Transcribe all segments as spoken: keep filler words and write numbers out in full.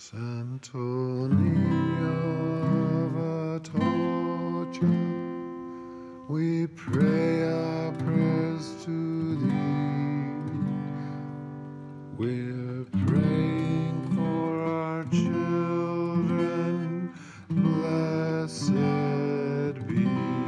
Santo Niño of Atocha, we pray our prayers to thee. We're praying for our children, blessed be.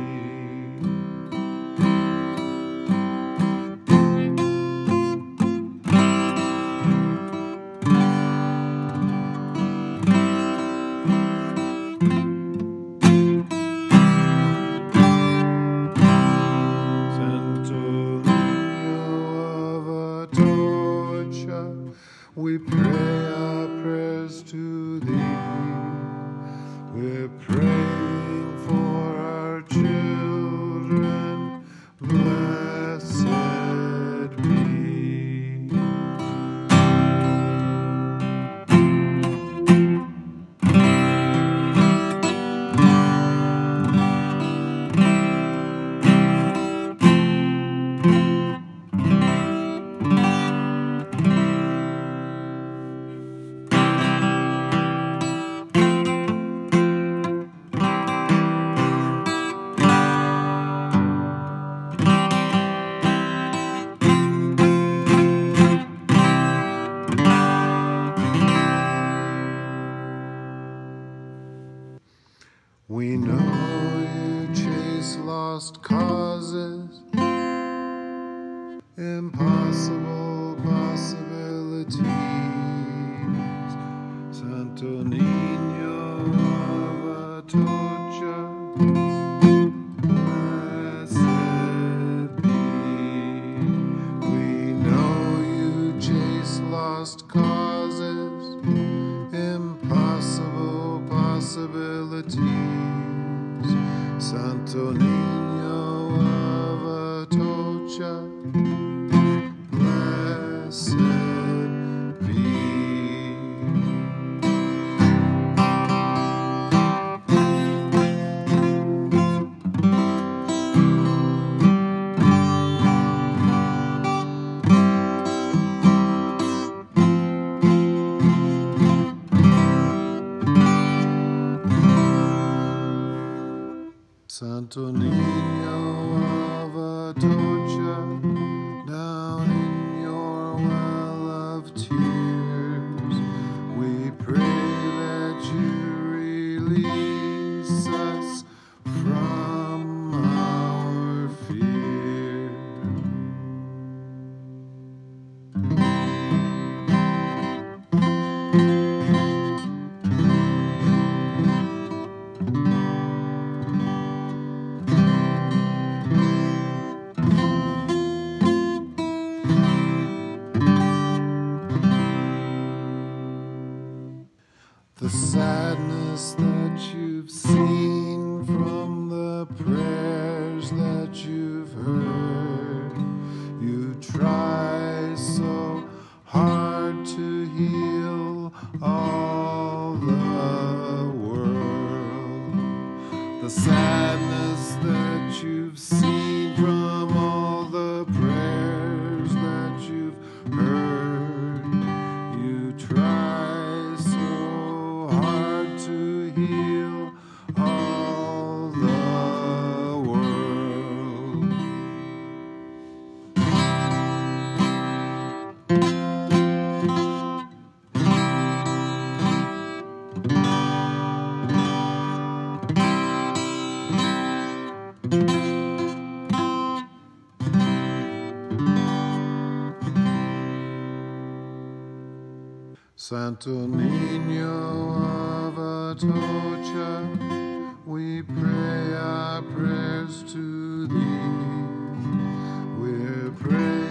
We pray our prayers to thee. We're praying for our children, blessed be. We know you chase lost causes, impossible possibilities. Santo Niño of Atocha, blessed be. We know you chase lost causes, impossible possibilities. Santo Niño of Atocha, blessed be. Santo Niño of Atocha, down in your well of tears, we pray that you release us from our fear. The sadness that you've seen from the prayers that you've heard, you try so hard to heal all the world. The sadness that you've seen from all the prayers that you've heard, you try to heal all the world. Santo Niño of Atocha, we pray our prayers to thee. We're praying